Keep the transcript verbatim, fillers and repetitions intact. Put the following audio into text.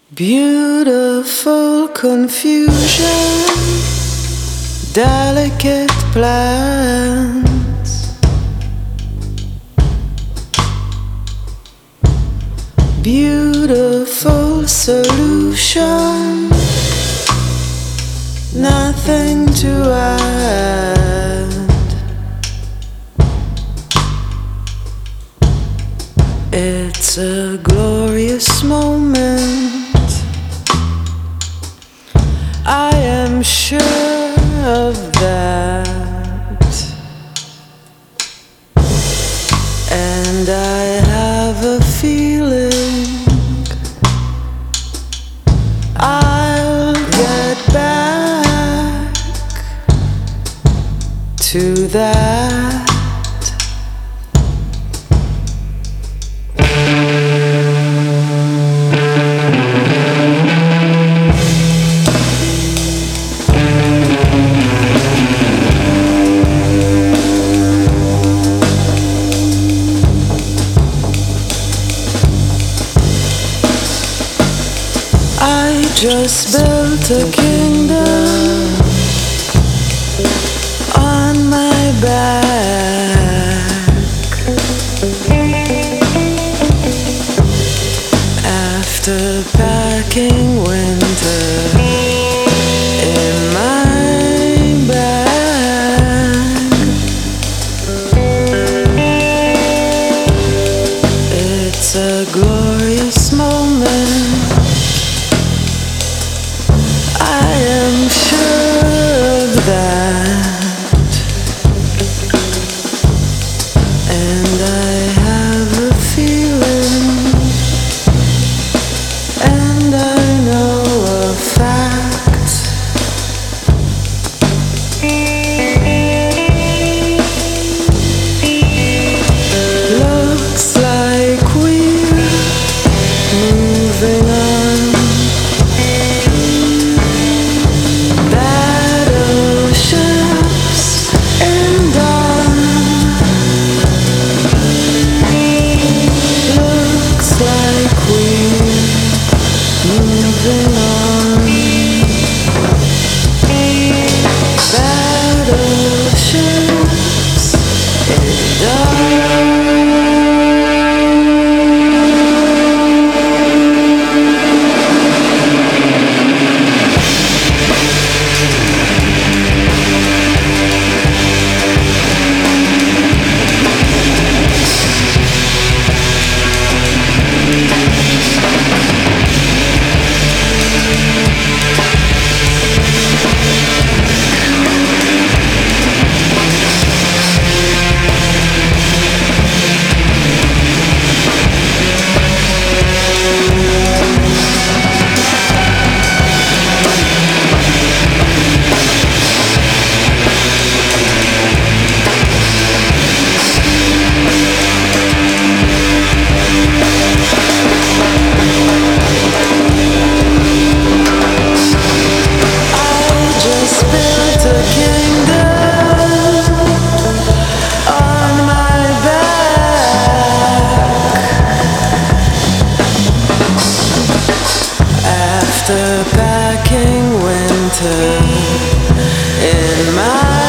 Beautiful confusion, delicate plans, beautiful solution, nothing to add. It's a glorious moment, I am sure of that, and I have a feeling I'll get back to that. I just built a kingdom on my back. After packing winter in my bag, it's a glorious moment, I am sure of that, and I have a feeling, and I know a fact. Looks like we're moving on. Moving on, battleships in dawn. After packing winter in my